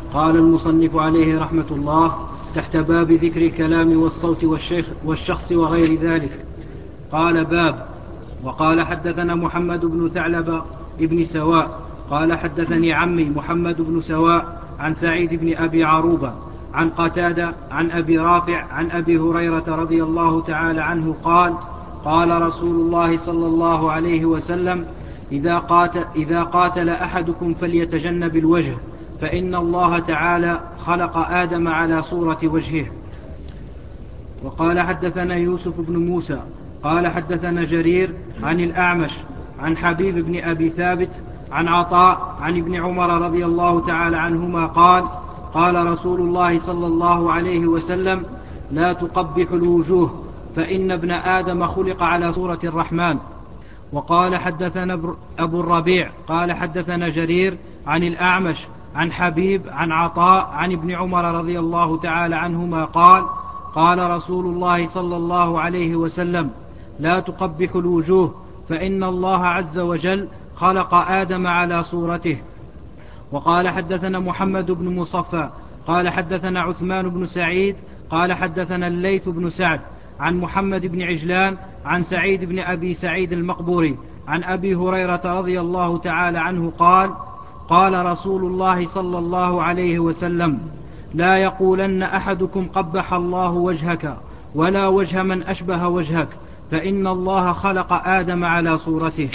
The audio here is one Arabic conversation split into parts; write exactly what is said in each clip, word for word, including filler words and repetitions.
قال المصنف عليه رحمة الله تحت باب ذكر الكلام والصوت والشيخ والشخص وغير ذلك. قال باب. وقال حدثنا محمد بن ثعلب ابن سواء قال حدثني عمي محمد بن سواء عن سعيد بن أبي عروبة عن قتادة عن أبي رافع عن أبي هريرة رضي الله تعالى عنه قال قال رسول الله صلى الله عليه وسلم إذا قاتل, إذا قاتل أحدكم فليتجنب الوجه فإن الله تعالى خلق آدم على صورة وجهه. وقال حدثنا يوسف بن موسى قال حدثنا جرير عن الأعمش عن حبيب بن أبي ثابت عن عطاء عن ابن عمر رضي الله تعالى عنهما قال قال رسول الله صلى الله عليه وسلم لا تقبح الوجوه فإن ابن آدم خلق على صورة الرحمن. وقال حدثنا أبو الربيع قال حدثنا جرير عن الأعمش عن حبيب عن عطاء عن ابن عمر رضي الله تعالى عنهما قال قال رسول الله صلى الله عليه وسلم لا تقبح الوجوه فإن الله عز وجل خلق آدم على صورته. وقال حدثنا محمد بن مصفى قال حدثنا عثمان بن سعيد قال حدثنا الليث بن سعد عن محمد بن عجلان عن سعيد بن أبي سعيد المقبوري عن أبي هريرة رضي الله تعالى عنه قال قال رسول الله صلى الله عليه وسلم لا يقولن أحدكم قبح الله وجهك ولا وجه من أشبه وجهك فإن الله خلق آدم على صورته.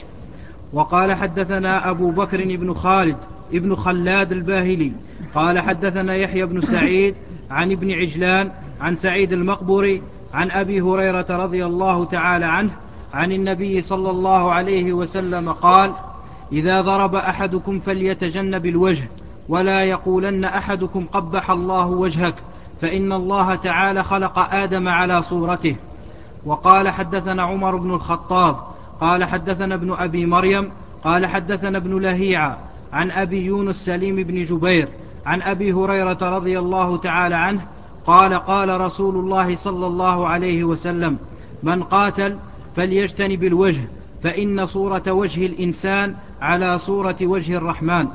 وقال حدثنا أبو بكر بن خالد ابن خلاد الباهلي قال حدثنا يحيى بن سعيد عن ابن عجلان عن سعيد المقبوري عن أبي هريرة رضي الله تعالى عنه عن النبي صلى الله عليه وسلم قال إذا ضرب أحدكم فليتجنب الوجه ولا يقولن أحدكم قبح الله وجهك فإن الله تعالى خلق آدم على صورته. وقال حدثنا عمر بن الخطاب قال حدثنا ابن أبي مريم قال حدثنا ابن لهيعة عن أبي يونس سليم بن جبير عن أبي هريرة رضي الله تعالى عنه قال قال رسول الله صلى الله عليه وسلم من قاتل فليجتنب الوجه فإن صورة وجه الإنسان على صورة وجه الرحمن.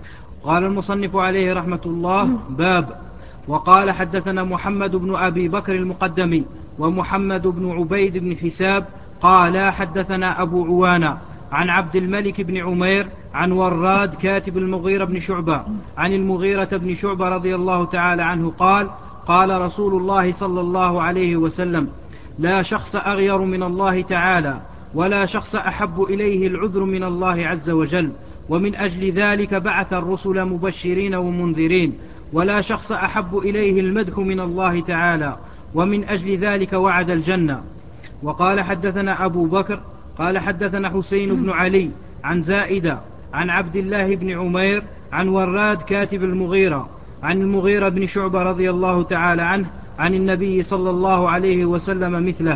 قال المصنف عليه رحمة الله باب. وقال حدثنا محمد بن أبي بكر المقدمي ومحمد بن عبيد بن حساب قال حدثنا أبو عوانة عن عبد الملك بن عمير عن وراد كاتب المغيرة بن شعبة عن المغيرة بن شعبة رضي الله تعالى عنه قال قال رسول الله صلى الله عليه وسلم لا شخص أغير من الله تعالى ولا شخص أحب إليه العذر من الله عز وجل ومن أجل ذلك بعث الرسل مبشرين ومنذرين ولا شخص أحب إليه المدح من الله تعالى ومن أجل ذلك وعد الجنة. وقال حدثنا أبو بكر قال حدثنا حسين بن علي عن زائدة عن عبد الله بن عمير عن وراد كاتب المغيرة عن المغيرة بن شعبة رضي الله تعالى عنه عن النبي صلى الله عليه وسلم مثله.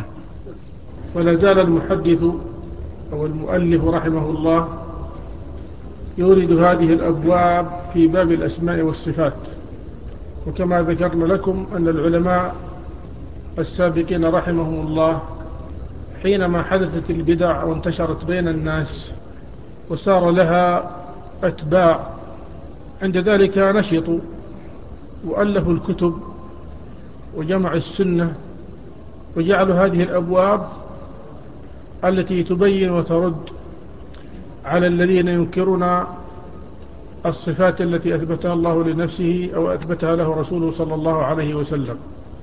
ولا زال المحدث أو المؤلف رحمه الله يورد هذه الأبواب في باب الأسماء والصفات. وكما ذكرنا لكم أن العلماء السابقين رحمهم الله حينما حدثت البدع وانتشرت بين الناس وصار لها أتباع عند ذلك نشطوا وألفوا الكتب وجمعوا السنة وجعلوا هذه الأبواب التي تبين وترد على الذين ينكرون الصفات التي أثبتها الله لنفسه أو أثبتها له رسوله صلى الله عليه وسلم.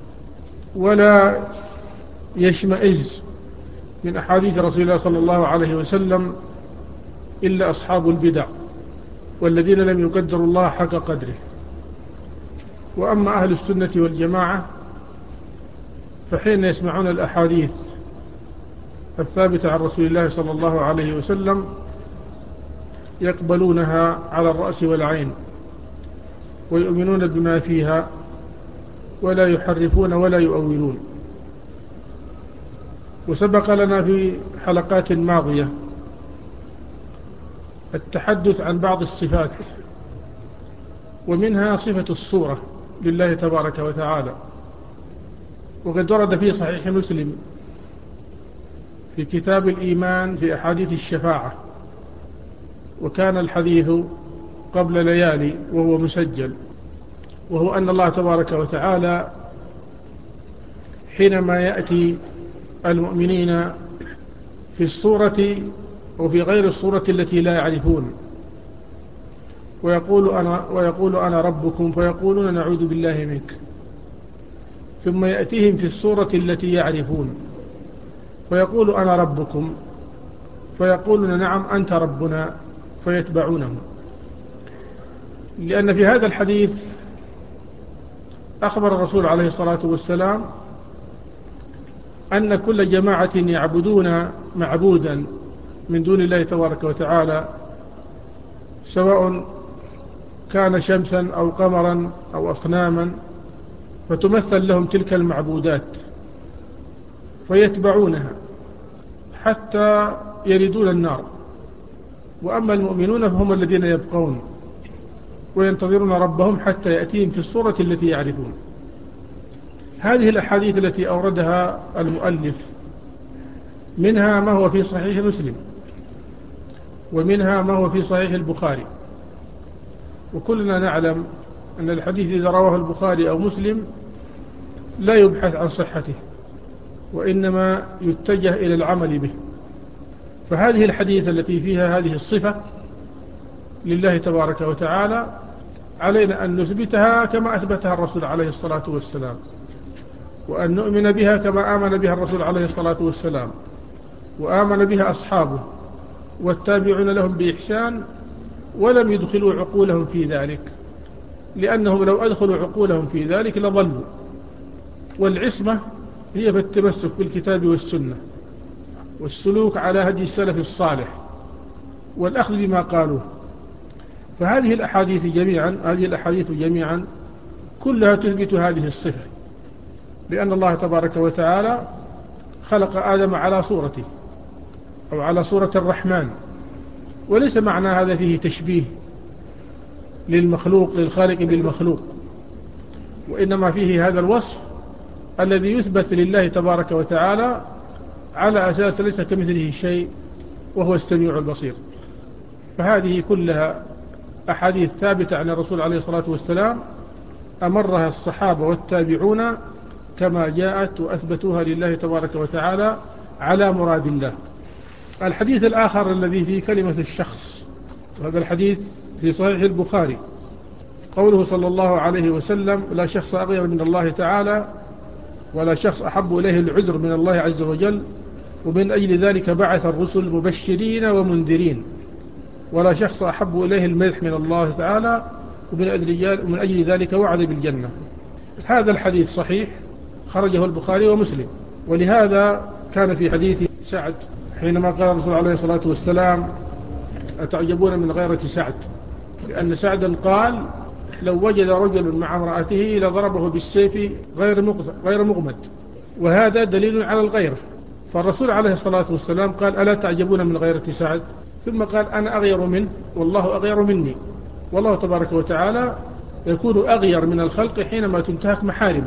ولا يشمئز من أحاديث رسول الله صلى الله عليه وسلم إلا أصحاب البدع والذين لم يقدروا الله حق قدره. وأما أهل السنة والجماعة فحين يسمعون الأحاديث الثابتة عن رسول الله صلى الله عليه وسلم يقبلونها على الرأس والعين ويؤمنون بما فيها ولا يحرفون ولا يؤولون. وسبق لنا في حلقات ماضية التحدث عن بعض الصفات ومنها صفة الصورة لله تبارك وتعالى. وقد ورد في صحيح مسلم في كتاب الإيمان في أحاديث الشفاعة، وكان الحديث قبل ليالي وهو مسجل، وهو أن الله تبارك وتعالى حينما يأتي المؤمنين في الصورة وفي غير الصورة التي لا يعرفون ويقول أنا, ويقول أنا ربكم فيقولون نعوذ بالله منك، ثم يأتيهم في الصورة التي يعرفون فيقول أنا ربكم فيقولون نعم أنت ربنا فيتبعونه. لأن في هذا الحديث أخبر الرسول عليه الصلاة والسلام أن كل جماعة يعبدون معبودا من دون الله تبارك وتعالى، سواء كان شمسا أو قمرا أو أصناما، فتمثل لهم تلك المعبودات فيتبعونها حتى يردون النار. وأما المؤمنون فهم الذين يبقون وينتظرون ربهم حتى يأتيهم في الصورة التي يعرفون. هذه الأحاديث التي أوردها المؤلف منها ما هو في صحيح مسلم، ومنها ما هو في صحيح البخاري، وكلنا نعلم أن الحديث إذا رواه البخاري أو مسلم لا يبحث عن صحته، وإنما يتجه إلى العمل به. فهذه الحديث التي فيها هذه الصفة لله تبارك وتعالى علينا أن نثبتها كما أثبتها الرسول عليه الصلاة والسلام، وأن نؤمن بها كما آمن بها الرسول عليه الصلاة والسلام وآمن بها أصحابه والتابعون لهم بإحسان، ولم يدخلوا عقولهم في ذلك، لأنهم لو أدخلوا عقولهم في ذلك لضلوا. والعصمة هي في التمسك بالكتاب والسنة والسلوك على هدي السلف الصالح والأخذ بما قالوه. فهذه الأحاديث جميعا هذه الأحاديث جميعا كلها تثبت هذه الصفة، لأن الله تبارك وتعالى خلق آدم على صورته أو على صورة الرحمن، وليس معنى هذا فيه تشبيه للمخلوق للخالق بالمخلوق، وإنما فيه هذا الوصف الذي يثبت لله تبارك وتعالى على أساس ليس كمثله شيء وهو السميع البصير. فهذه كلها أحاديث ثابتة عن الرسول عليه الصلاة والسلام أمرها الصحابة والتابعون كما جاءت وأثبتوها لله تبارك وتعالى على مراد الله. الحديث الآخر الذي فيه كلمة الشخص، وهذا الحديث في صحيح البخاري، قوله صلى الله عليه وسلم لا شخص أغير من الله تعالى ولا شخص أحب إليه العذر من الله عز وجل، ومن أجل ذلك بعث الرسل مبشرين ومنذرين، ولا شخص أحب إليه المدح من الله تعالى ومن أجل ذلك وعد بالجنة. هذا الحديث صحيح خرجه البخاري ومسلم. ولهذا كان في حديث سعد حينما قال الرسول عليه الصلاة والسلام أتعجبون من غيرة سعد، لأن سعدا قال لو وجد رجل مع امرأته لضربه بالسيف غير مغمد، وهذا دليل على الغيرة. فالرسول عليه الصلاة والسلام قال ألا تعجبون من غيرة سعد، ثم قال أنا أغير منه والله أغير مني. والله تبارك وتعالى يكون أغير من الخلق حينما تنتهك محارمه.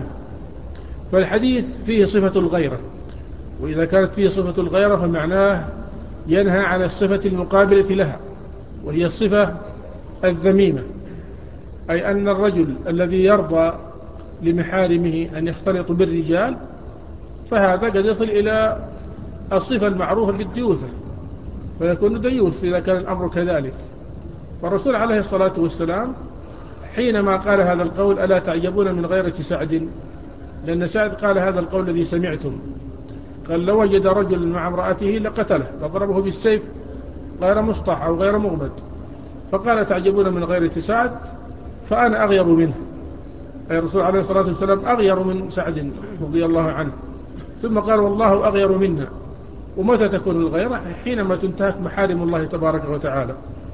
فالحديث فيه صفة الغيرة، وإذا كانت فيه صفة الغيرة فمعناه ينهى عن الصفة المقابلة لها، وهي الصفة الذميمة، أي أن الرجل الذي يرضى لمحارمه أن يختلط بالرجال فهذا قد يصل إلى الصفة المعروفة بالديوثة، فيكون ديوث إذا كان الأمر كذلك. فالرسول عليه الصلاة والسلام حينما قال هذا القول ألا تعجبون من غيرة سعد، لأن سعد قال هذا القول الذي سمعتم، قال لو وجد رجل مع امرأته لقتله لضربه بالسيف غير مسطح أو غير مغمد، فقال تعجبون من غيرة سعد فأنا أغير منه، أي الرسول عليه الصلاة والسلام أغير من سعد رضي الله عنه. ثم قال والله أغير منا. ومتى تكون الغيرة؟ حينما تنتهك محارم الله تبارك وتعالى.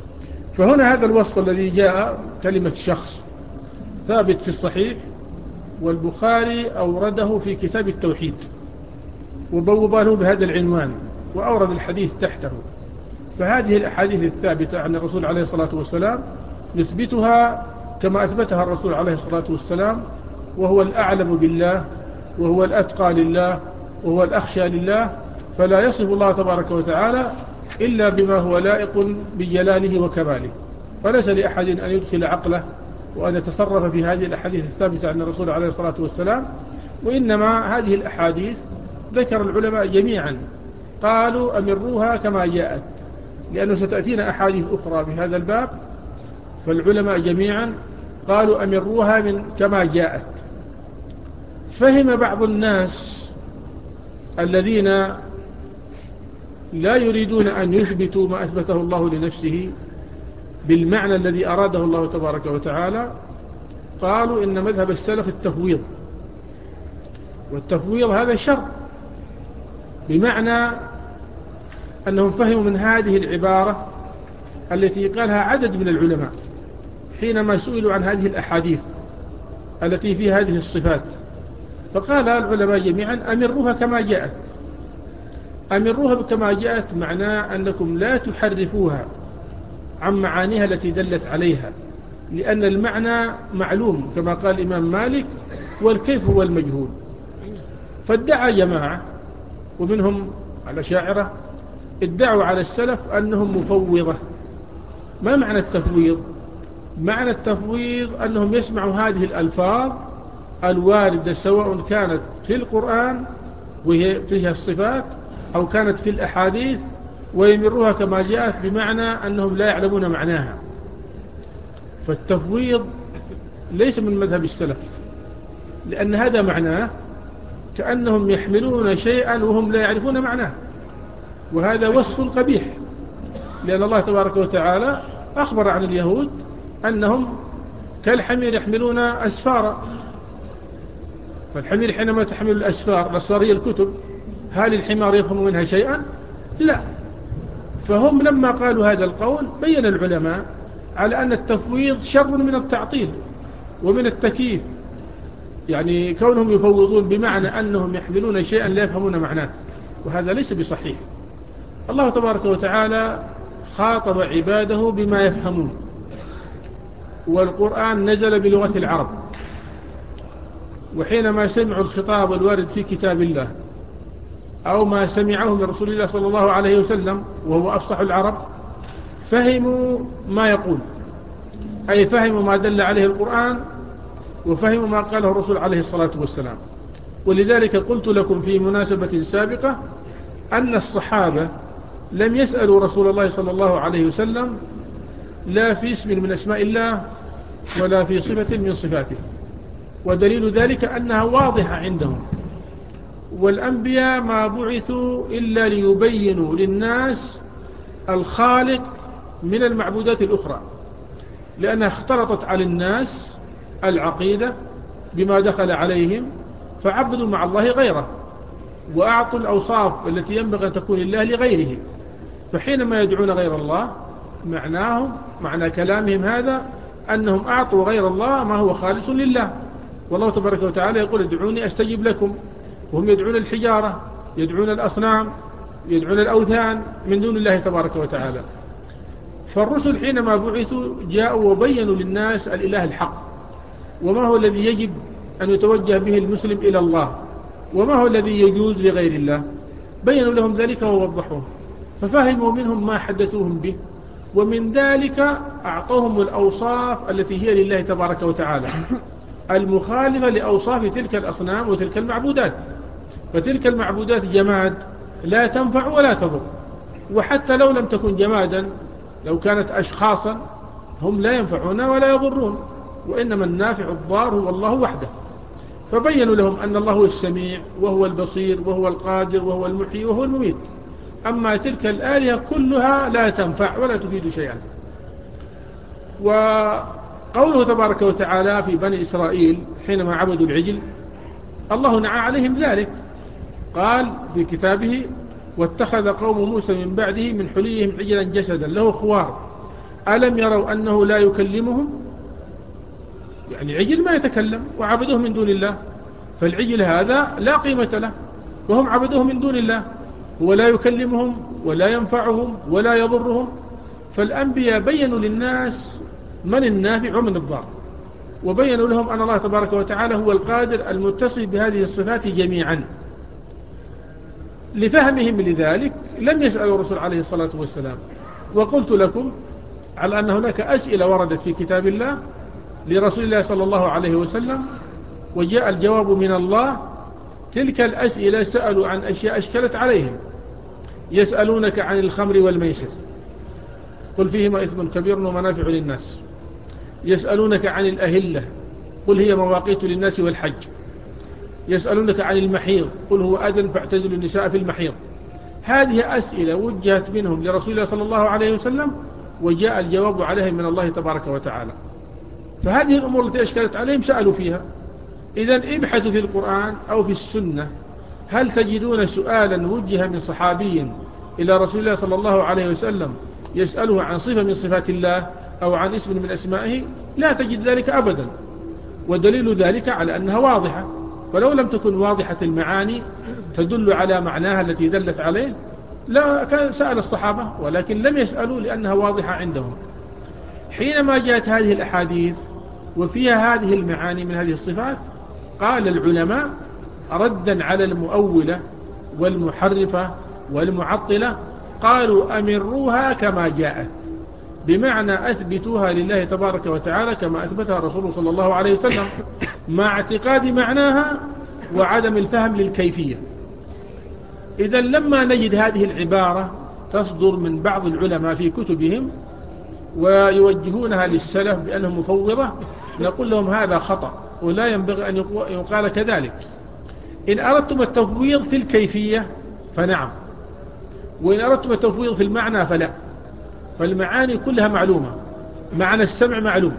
فهنا هذا الوصف الذي جاء كلمة شخص ثابت في الصحيح، والبخاري أورده في كتاب التوحيد وبوبانه بهذا العنوان وأورد الحديث تحته. فهذه الأحاديث الثابتة عن الرسول عليه الصلاة والسلام نثبتها كما أثبتها الرسول عليه الصلاة والسلام، وهو الأعلم بالله وهو الأتقى لله وهو الأخشى لله، فلا يصف الله تبارك وتعالى إلا بما هو لائق بجلاله وكماله. فليس لأحد أن يدخل عقله وأن يتصرف في هذه الأحاديث الثابتة عن الرسول عليه الصلاة والسلام، وإنما هذه الأحاديث ذكر العلماء جميعا قالوا أمروها كما جاءت، لأنه ستأتينا أحاديث أخرى بهذا الباب، فالعلماء جميعا قالوا أمروها من كما جاءت. فهم بعض الناس الذين لا يريدون أن يثبتوا ما أثبته الله لنفسه بالمعنى الذي أراده الله تبارك وتعالى، قالوا إن مذهب السلف التفويض، والتفويض هذا شر، بمعنى أنهم فهموا من هذه العبارة التي قالها عدد من العلماء حينما سئلوا عن هذه الأحاديث التي في هذه الصفات، فقال العلماء جميعا أمروها كما جاءت. أمروها كما جاءت معناه أنكم لا تحرفوها عن معانيها التي دلت عليها، لأن المعنى معلوم كما قال الإمام مالك، والكيف هو المجهول. فادعى جماعة ومنهم الأشاعرة ادعوا على السلف أنهم مفوضة. ما معنى التفويض؟ معنى التفويض أنهم يسمعوا هذه الألفاظ الواردة سواء كانت في القرآن وهي فيها الصفات أو كانت في الأحاديث ويمروها كما جاءت، بمعنى أنهم لا يعلمون معناها. فالتفويض ليس من مذهب السلف، لأن هذا معناه كأنهم يحملون شيئا وهم لا يعرفون معناه، وهذا وصف قبيح، لأن الله تبارك وتعالى أخبر عن اليهود أنهم كالحمير يحملون أسفارا. فالحمير حينما تحمل الأسفار، الأسفار هي الكتب، هل الحمار يفهم منها شيئا؟ لا. فهم لما قالوا هذا القول بين العلماء على أن التفويض شر من التعطيل ومن التكييف، يعني كونهم يفوضون بمعنى أنهم يحملون شيئا لا يفهمون معناه، وهذا ليس بصحيح. الله تبارك وتعالى خاطب عباده بما يفهمون، والقرآن نزل بلغة العرب، وحينما سمعوا الخطاب الوارد في كتاب الله أو ما سمعه من رسول الله صلى الله عليه وسلم وهو أفصح العرب، فهموا ما يقول، أي فهموا ما دل عليه القرآن وفهموا ما قاله الرسول عليه الصلاة والسلام. ولذلك قلت لكم في مناسبة سابقة أن الصحابة لم يسألوا رسول الله صلى الله عليه وسلم لا في اسم من أسماء الله ولا في صفة من صفاته، ودليل ذلك أنها واضحة عندهم. والأنبياء ما بعثوا إلا ليبينوا للناس الخالق من المعبودات الأخرى، لأنها اختلطت على الناس العقيدة بما دخل عليهم، فعبدوا مع الله غيره وأعطوا الأوصاف التي ينبغي أن تكون الله لغيره. فحينما يدعون غير الله معناهم معنى كلامهم هذا أنهم أعطوا غير الله ما هو خالص لله. والله تبارك وتعالى يقول ادعوني أستجب لكم، وهم يدعون الحجارة، يدعون الأصنام، يدعون الأوثان من دون الله تبارك وتعالى. فالرسل حينما بعثوا جاءوا وبينوا للناس الإله الحق، وما هو الذي يجب أن يتوجه به المسلم إلى الله، وما هو الذي يجوز لغير الله، بينوا لهم ذلك ووضحوه، ففهموا منهم ما حدثوهم به، ومن ذلك أعطوهم الأوصاف التي هي لله تبارك وتعالى المخالفة لأوصاف تلك الأصنام وتلك المعبودات. فتلك المعبودات جماد لا تنفع ولا تضر، وحتى لو لم تكن جمادا، لو كانت أشخاصا، هم لا ينفعون ولا يضرون، وإنما النافع الضار هو الله وحده. فبينوا لهم أن الله هو السميع وهو البصير وهو القادر وهو المحيي وهو المميت، أما تلك الآلهة كلها لا تنفع ولا تفيد شيئا. وقوله تبارك وتعالى في بني إسرائيل حينما عبدوا العجل، الله نعى عليهم ذلك، قال في كتابه واتخذ قوم موسى من بعده من حليهم عجلا جسدا له خوار ألم يروا أنه لا يكلمهم، يعني عجل ما يتكلم وعبدوه من دون الله، فالعجل هذا لا قيمة له وهم عبدوه من دون الله، هو لا يكلمهم ولا ينفعهم ولا يضرهم. فالأنبياء بينوا للناس من النافع ومن الضار، وبينوا لهم أن الله تبارك وتعالى هو القادر المتصف بهذه الصفات جميعا. لفهمهم لذلك لم يسألوا الرسول عليه الصلاة والسلام. وقلت لكم على أن هناك أسئلة وردت في كتاب الله لرسول الله صلى الله عليه وسلم وجاء الجواب من الله. تلك الأسئلة سألوا عن أشياء أشكلت عليهم. يسألونك عن الخمر والميسر قل فيهما إثم كبير ومنافع للناس. يسألونك عن الأهلة قل هي مواقيت للناس والحج. يسألونك عن المحيض قل هو أذن فاعتزلوا النساء في المحيض. هذه أسئلة وجهت منهم لرسول الله صلى الله عليه وسلم وجاء الجواب عليهم من الله تبارك وتعالى. فهذه الأمور التي أشكلت عليهم سألوا فيها. إذن ابحثوا في القرآن أو في السنة هل تجدون سؤالا وجه من صحابي إلى رسول الله صلى الله عليه وسلم يسأله عن صفة من صفات الله أو عن اسم من أسمائه؟ لا تجد ذلك أبدا. ودليل ذلك على أنها واضحة. فلو لم تكن واضحة المعاني تدل على معناها التي دلت عليه لا كان سأل الصحابة، ولكن لم يسألوا لأنها واضحة عندهم. حينما جاءت هذه الأحاديث وفيها هذه المعاني من هذه الصفات قال العلماء ردا على المؤولة والمحرفة والمعطلة قالوا أمروها كما جاءت، بمعنى أثبتوها لله تبارك وتعالى كما أثبتها رسوله صلى الله عليه وسلم مع اعتقاد معناها وعدم الفهم للكيفية. إذا لما نجد هذه العبارة تصدر من بعض العلماء في كتبهم ويوجهونها للسلف بأنهم مفوضة نقول لهم هذا خطأ ولا ينبغي أن يقال كذلك. إن أردتم التفويض في الكيفية فنعم، وإن أردتم التفويض في المعنى فلا. فالمعاني كلها معلومة. معنى السمع معلوم،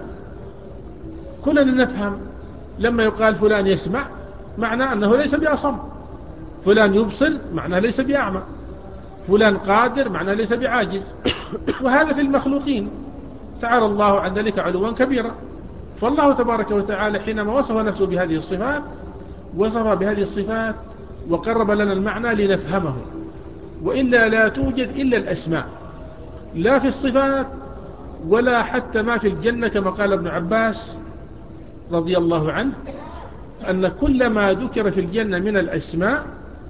كلنا نفهم. لما يقال فلان يسمع معنى أنه ليس بأصم، فلان يبصر معنى ليس بأعمى، فلان قادر معنى ليس بعاجز. وهذا في المخلوقين تعالى الله عن ذلك علوا كبيرا. فالله تبارك وتعالى حينما وصف نفسه بهذه الصفات وصف بهذه الصفات وقرب لنا المعنى لنفهمه، وإلا لا توجد إلا الأسماء لا في الصفات ولا حتى ما في الجنة، كما قال ابن عباس رضي الله عنه أن كل ما ذكر في الجنة من الأسماء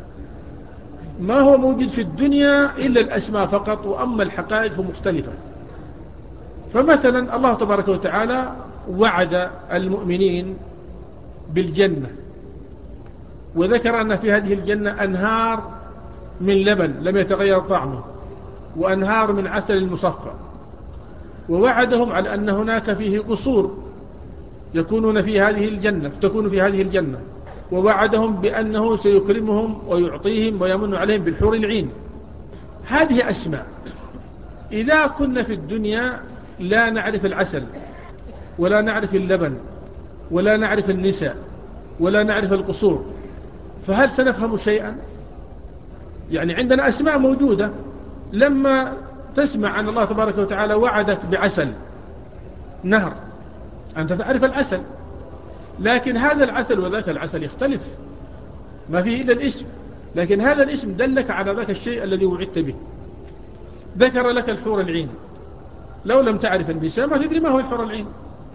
ما هو موجود في الدنيا إلا الأسماء فقط، وأما الحقائق مختلفة. فمثلا الله تبارك وتعالى وعد المؤمنين بالجنة وذكر أن في هذه الجنة أنهار من لبن لم يتغير طعمه وأنهار من عسل مصفى، ووعدهم على أن هناك فيه قصور يكونون في هذه الجنة تكون في هذه الجنة، ووعدهم بأنه سيكرمهم ويعطيهم ويمن عليهم بالحور العين. هذه أسماء. إذا كنا في الدنيا لا نعرف العسل ولا نعرف اللبن ولا نعرف النساء ولا نعرف القصور، فهل سنفهم شيئا؟ يعني عندنا أسماء موجودة. لما تسمع أن الله تبارك وتعالى وعدك بعسل نهر أنت تعرف العسل، لكن هذا العسل وذاك العسل يختلف، ما فيه إلا الاسم، لكن هذا الاسم دلك على ذاك الشيء الذي وعدت به. ذكر لك الحور العين، لو لم تعرف النساء ما تدري ما هو الحور العين.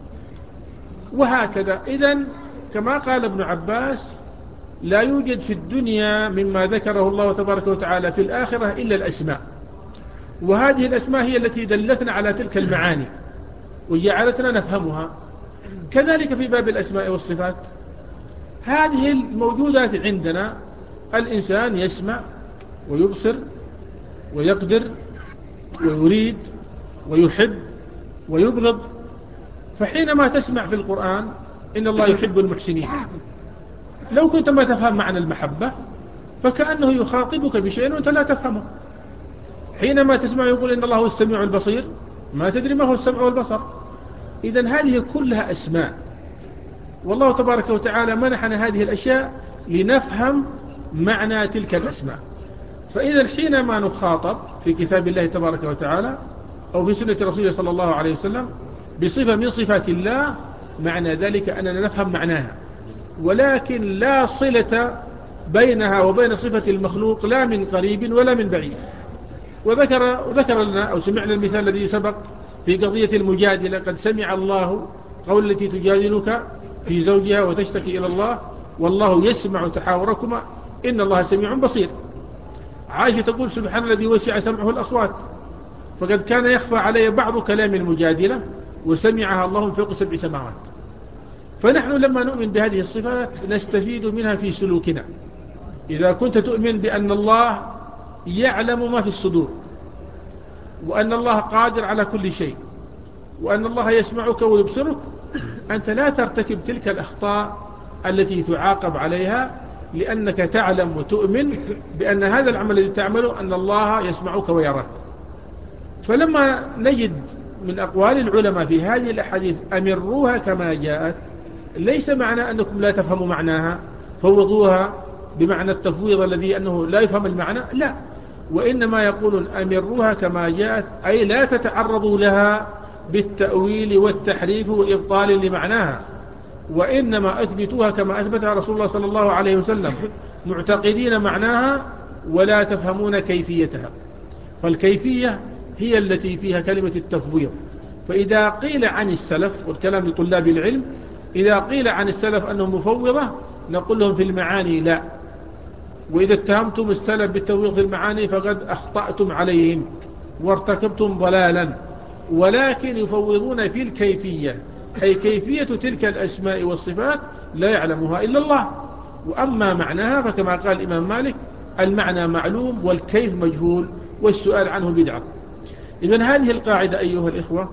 وهكذا. إذن كما قال ابن عباس لا يوجد في الدنيا مما ذكره الله تبارك وتعالى في الآخرة إلا الأسماء، وهذه الأسماء هي التي دلتنا على تلك المعاني وجعلتنا نفهمها. كذلك في باب الأسماء والصفات هذه الموجودات عندنا. الإنسان يسمع ويبصر ويقدر ويريد ويحب ويبغض. فحينما تسمع في القرآن إن الله يحب المحسنين، لو كنت ما تفهم معنى المحبة فكأنه يخاطبك بشيء وأنت لا تفهمه. حينما تسمع يقول إن الله هو السميع البصير ما تدري ما هو السمع والبصر. إذن هذه كلها أسماء، والله تبارك وتعالى منحنا هذه الأشياء لنفهم معنى تلك الأسماء. فإذا حينما نخاطب في كتاب الله تبارك وتعالى أو في سنة رسوله صلى الله عليه وسلم بصفة من صفات الله معنى ذلك أننا نفهم معناها، ولكن لا صلة بينها وبين صفة المخلوق لا من قريب ولا من بعيد. وذكر وذكر لنا أو سمعنا المثال الذي سبق في قضية المجادلة: قد سمع الله قول التي تجادلك في زوجها وتشتكي إلى الله والله يسمع تحاوركما إن الله سميع بصير. عائشة تقول: سبحان الذي وسع سمعه الأصوات، فقد كان يخفى علي بعض كلام المجادلة وسمعها الله من فوق سبع سماوات. فنحن لما نؤمن بهذه الصفات نستفيد منها في سلوكنا. إذا كنت تؤمن بأن الله يعلم ما في الصدور، وأن الله قادر على كل شيء، وأن الله يسمعك ويبصرك، أنت لا ترتكب تلك الأخطاء التي تعاقب عليها، لأنك تعلم وتؤمن بأن هذا العمل الذي تعمله أن الله يسمعك ويراك. فلما نجد من أقوال العلماء في هذه الأحاديث أمروها كما جاءت، ليس معنى أنكم لا تفهموا معناها فوضوها بمعنى التفويض الذي أنه لا يفهم المعنى، لا، وإنما يقولون أمروها كما جاءت، أي لا تتعرضوا لها بالتأويل والتحريف وإبطال لمعناها، وإنما أثبتوها كما أثبتها رسول الله صلى الله عليه وسلم، معتقدين معناها ولا تفهمون كيفيتها. فالكيفية هي التي فيها كلمة التفويض. فإذا قيل عن السلف، والكلام لطلاب العلم، إذا قيل عن السلف أنهم مفوضة نقول لهم في المعاني لا، وإذا اتهمتم السلف بالتفويض في المعاني فقد أخطأتم عليهم وارتكبتم ضلالا، ولكن يفوضون في الكيفية، أي كيفية تلك الأسماء والصفات لا يعلمها إلا الله، وأما معناها فكما قال الإمام مالك المعنى معلوم والكيف مجهول والسؤال عنه بدعة. إذن هذه القاعدة أيها الإخوة،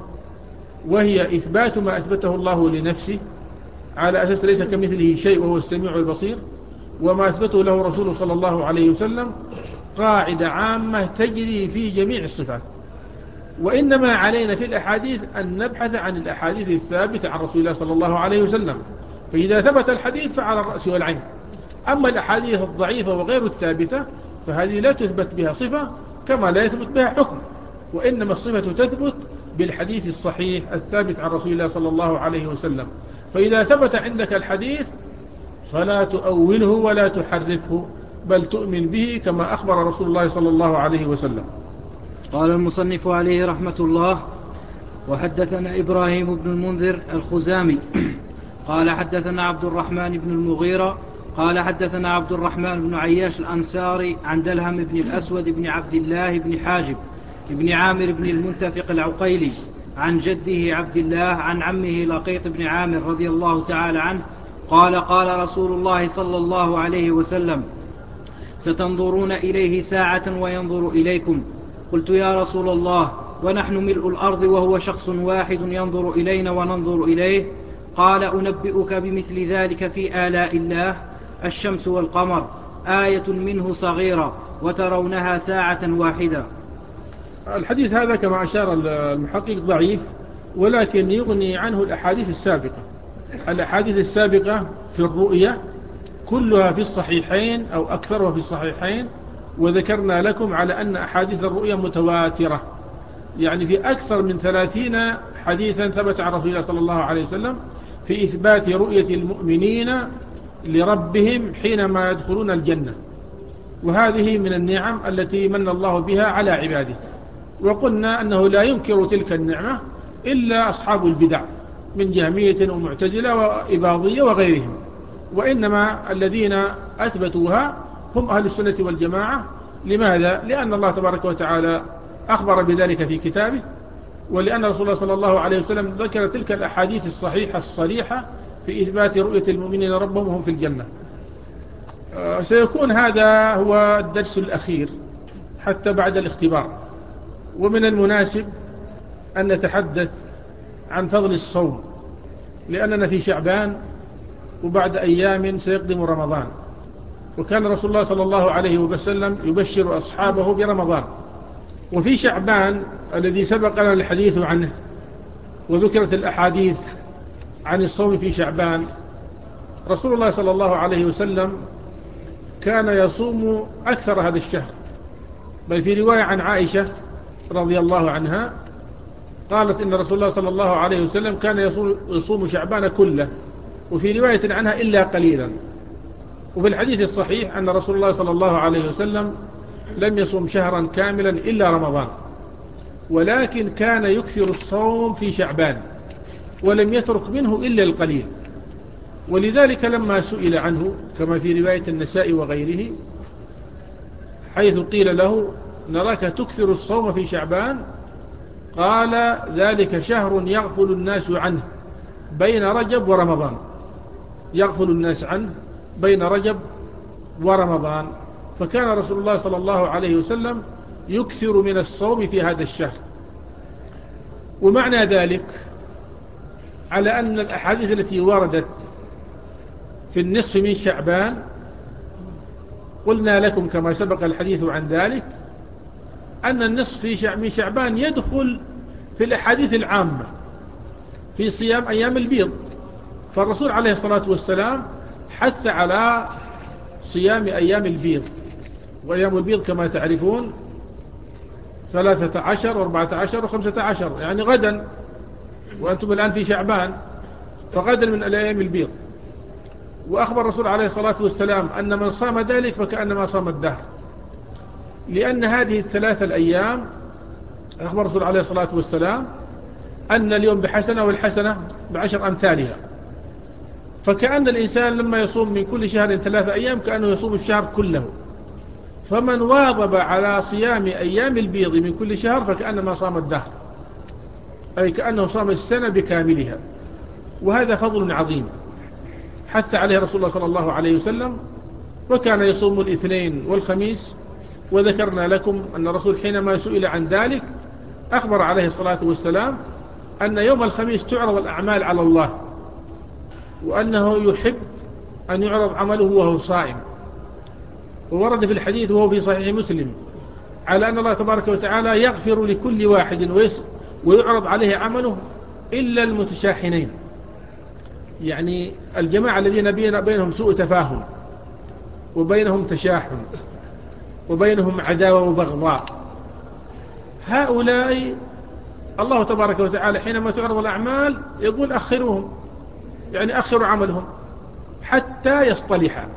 وهي إثبات ما أثبته الله لنفسه على أساس ليس كمثله شيء وهو السميع البصير، وما أثبته له رسوله صلى الله عليه وسلم، قاعدة عامة تجري في جميع الصفات. وإنما علينا في الأحاديث أن نبحث عن الأحاديث الثابتة عن رسول الله صلى الله عليه وسلم، فإذا ثبت الحديث فعلى الرأس والعين. أما الأحاديث الضعيفة وغير الثابتة فهذه لا تثبت بها صفة كما لا يثبت بها حكم، وإنما الصفة تثبت بالحديث الصحيح الثابت عن رسول الله صلى الله عليه وسلم. فإذا ثبت عندك الحديث فلا تؤوله ولا تحرفه، بل تؤمن به كما أخبر رسول الله صلى الله عليه وسلم. قال المصنف عليه رحمة الله: وحدثنا إبراهيم بن المنذر الخزامي قال حدثنا عبد الرحمن بن المغيرة قال حدثنا عبد الرحمن بن عياش الأنساري عن دلهم بن الأسود بن عبد الله بن حاجب بن عامر بن المنتفق العقيلي عن جده عبد الله عن عمه لقيط بن عامر رضي الله تعالى عنه قال: قال رسول الله صلى الله عليه وسلم: ستنظرون إليه ساعة وينظر إليكم. قلت: يا رسول الله، ونحن ملء الأرض وهو شخص واحد ينظر إلينا وننظر إليه؟ قال: أنبئك بمثل ذلك في آلاء الله: الشمس والقمر آية منه صغيرة وترونها ساعة واحدة. الحديث هذا كما أشار المحقق ضعيف، ولكن يغني عنه الأحاديث السابقة. الأحاديث السابقة في الرؤية كلها في الصحيحين أو أكثرها في الصحيحين، وذكرنا لكم على أن أحاديث الرؤية متواترة، يعني في أكثر من ثلاثين حديثا ثبت عن رسول الله صلى الله عليه وسلم في إثبات رؤية المؤمنين لربهم حينما يدخلون الجنة، وهذه من النعم التي من الله بها على عباده. وقلنا أنه لا ينكر تلك النعمة إلا أصحاب البدع من جهمية ومعتزلة وإباضية وغيرهم، وإنما الذين أثبتوها هم أهل السنة والجماعة. لماذا؟ لأن الله تبارك وتعالى أخبر بذلك في كتابه، ولأن رسول الله صلى الله عليه وسلم ذكر تلك الأحاديث الصحيحة الصريحة في إثبات رؤية المؤمنين ربهم وهم في الجنة. سيكون هذا هو الدرس الأخير حتى بعد الاختبار، ومن المناسب أن نتحدث عن فضل الصوم، لأننا في شعبان وبعد أيام سيقدم رمضان، وكان رسول الله صلى الله عليه وسلم يبشر أصحابه برمضان. وفي شعبان الذي سبقنا الحديث عنه وذكرت الأحاديث عن الصوم في شعبان، رسول الله صلى الله عليه وسلم كان يصوم أكثر هذا الشهر، بل في رواية عن عائشة رضي الله عنها قالت إن رسول الله صلى الله عليه وسلم كان يصوم شعبان كله، وفي رواية عنها إلا قليلا. وفي الحديث الصحيح أن رسول الله صلى الله عليه وسلم لم يصوم شهرا كاملا إلا رمضان، ولكن كان يكثر الصوم في شعبان ولم يترك منه إلا القليل. ولذلك لما سئل عنه كما في رواية النساء وغيره حيث قيل له: نراك تكثر الصوم في شعبان، قال: ذلك شهر يغفل الناس عنه بين رجب ورمضان. يغفل الناس عنه بين رجب ورمضان، فكان رسول الله صلى الله عليه وسلم يكثر من الصوم في هذا الشهر. ومعنى ذلك على أن الأحاديث التي وردت في النصف من شعبان قلنا لكم كما سبق الحديث عن ذلك أن النصف من شعبان يدخل في الأحاديث العامة في صيام أيام البيض، فالرسول عليه الصلاة والسلام حث على صيام أيام البيض، وأيام البيض كما تعرفون ثلاثة عشر واربعة عشر وخمسة عشر، يعني غدا، وأنتم الآن في شعبان، فغدا من الأيام البيض. وأخبر الرسول عليه الصلاة والسلام أن من صام ذلك فكأنما صام الدهر، لأن هذه الثلاثة الأيام أخبر الرسول عليه الصلاة والسلام أن اليوم بحسنة والحسنة بعشر أمثالها، فكأن الإنسان لما يصوم من كل شهر ثلاثة أيام كأنه يصوم الشهر كله. فمن واظب على صيام أيام البيض من كل شهر فكأنما صام الدهر، أي كأنه صام السنة بكاملها، وهذا فضل عظيم حتى عليه رسول الله صلى الله عليه وسلم، وكان يصوم الاثنين والخميس. وذكرنا لكم أن الرسول حينما سئل عن ذلك أخبر عليه الصلاة والسلام أن يوم الخميس تعرض الأعمال على الله، وأنه يحب أن يعرض عمله وهو صائم. وورد في الحديث وهو في صحيح مسلم على أن الله تبارك وتعالى يغفر لكل واحد ويعرض عليه عمله إلا المتشاحنين، يعني الجماعة الذين بينهم سوء تفاهم وبينهم تشاحن وبينهم عداوة وبغضاء، هؤلاء الله تبارك وتعالى حينما تعرض الأعمال يقول أخروهم، يعني أخروا عملهم حتى يصطلحا.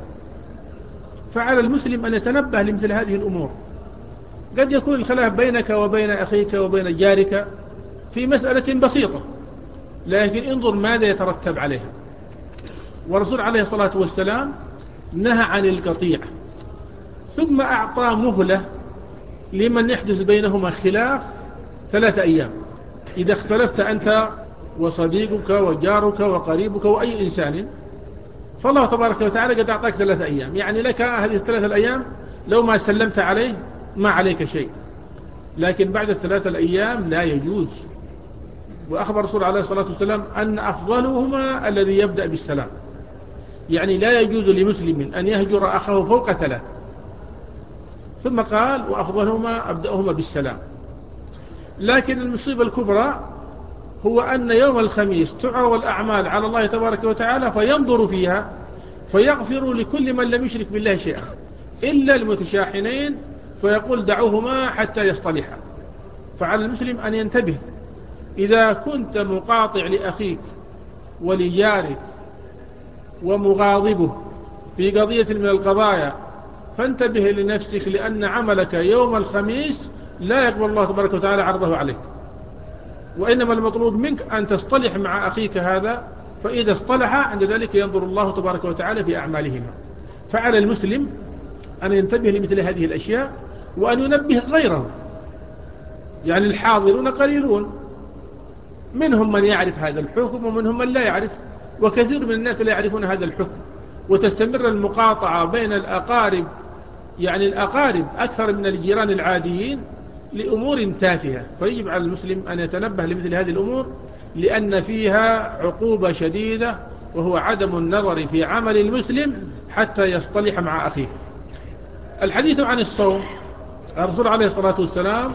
فعلى المسلم أن يتنبه لمثل هذه الأمور. قد يكون الخلاف بينك وبين أخيك وبين جارك في مسألة بسيطة، لكن انظر ماذا يترتب عليها. والرسول عليه الصلاة والسلام نهى عن القطيعة، ثم أعطى مهلة لمن يحدث بينهما خلاف ثلاثة أيام. إذا اختلفت أنت وصديقك وجارك وقريبك وأي إنسان، فالله تبارك وتعالى قد أعطاك ثلاثة أيام، يعني لك هذه الثلاثة الأيام لو ما سلمت عليه ما عليك شيء، لكن بعد الثلاثة الأيام لا يجوز. وأخبر الرسول عليه الصلاة والسلام أن أفضلهما الذي يبدأ بالسلام، يعني لا يجوز لمسلم أن يهجر أخاه فوق ثلاث. ثم قال وأفضلهما أبدأهما بالسلام. لكن المصيبة الكبرى هو أن يوم الخميس تعرض الأعمال على الله تبارك وتعالى فينظر فيها فيغفر لكل من لم يشرك بالله شيئا إلا المتشاحنين، فيقول دعوهما حتى يصطلحا. فعلى المسلم أن ينتبه، إذا كنت مقاطع لأخيك ولجارك ومغاضبه في قضية من القضايا فانتبه لنفسك، لأن عملك يوم الخميس لا يقبل الله تبارك وتعالى عرضه عليك، وإنما المطلوب منك أن تصطلح مع أخيك هذا، فإذا اصطلح عند ذلك ينظر الله تبارك وتعالى في أعمالهما. فعلى المسلم أن ينتبه لمثل هذه الأشياء وأن ينبه غيره، يعني الحاضرون قليلون، منهم من يعرف هذا الحكم ومنهم من لا يعرف، وكثير من الناس لا يعرفون هذا الحكم، وتستمر المقاطعة بين الأقارب، يعني الأقارب أكثر من الجيران العاديين لأمور تافهة. فيجب على المسلم أن يتنبه لمثل هذه الأمور، لأن فيها عقوبة شديدة، وهو عدم النظر في عمل المسلم حتى يصطلح مع أخيه. الحديث عن الصوم، الرسول عليه الصلاة والسلام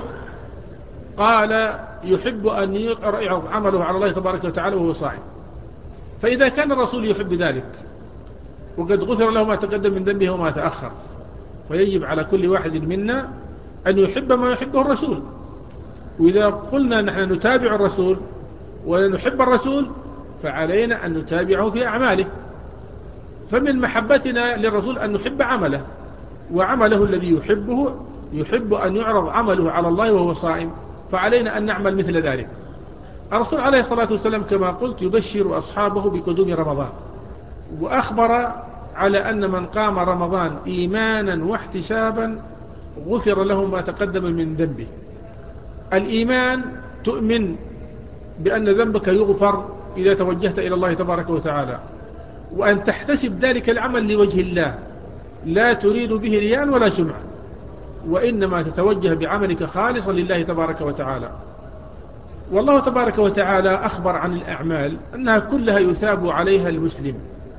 قال يحب أن يعرض عمله على الله تبارك وتعالى وهو صائم. فإذا كان الرسول يحب ذلك وقد غفر له ما تقدم من ذنبه وما تأخر، فيجب على كل واحد منا أن يحب ما يحبه الرسول. وإذا قلنا نحن نتابع الرسول ونحب الرسول فعلينا أن نتابعه في أعماله. فمن محبتنا للرسول أن نحب عمله، وعمله الذي يحبه يحب أن يعرض عمله على الله وهو صائم، فعلينا أن نعمل مثل ذلك. الرسول عليه الصلاة والسلام كما قلت يبشر أصحابه بقدوم رمضان، وأخبر على أن من قام رمضان إيمانا واحتسابا غفر له ما تقدم من ذنبه. الإيمان تؤمن بأن ذنبك يغفر إذا توجهت إلى الله تبارك وتعالى، وأن تحتسب ذلك العمل لوجه الله، لا تريد به رياء ولا سمعة، وإنما تتوجه بعملك خالصا لله تبارك وتعالى. والله تبارك وتعالى أخبر عن الأعمال أنها كلها يثاب عليها المسلم،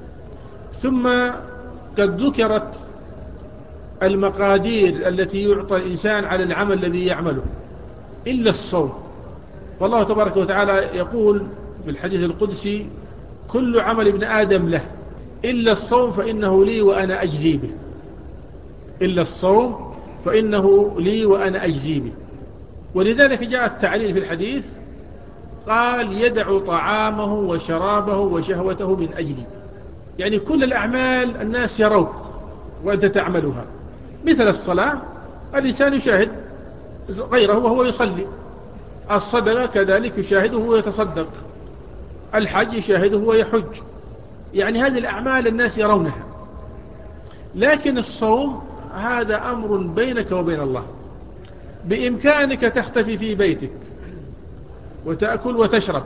ثم قد ذكرت المقادير التي يعطى الإنسان على العمل الذي يعمله إلا الصوم. والله تبارك وتعالى يقول في الحديث القدسي: كل عمل ابن آدم له إلا الصوم فإنه لي وأنا أجزي به. إلا الصوم فإنه لي وأنا أجزي به. ولذلك جاء التعليل في الحديث، قال: يدع طعامه وشرابه وشهوته من أجلي. يعني كل الأعمال الناس يروك وأنت تعملها، مثل الصلاة الإنسان يشاهد غيره وهو يصلي، الصدقة كذلك يشاهده وهو يتصدق، الحج يشاهده وهو يحج. يعني هذه الأعمال الناس يرونها، لكن الصوم هذا أمر بينك وبين الله. بإمكانك تختفي في بيتك وتأكل وتشرب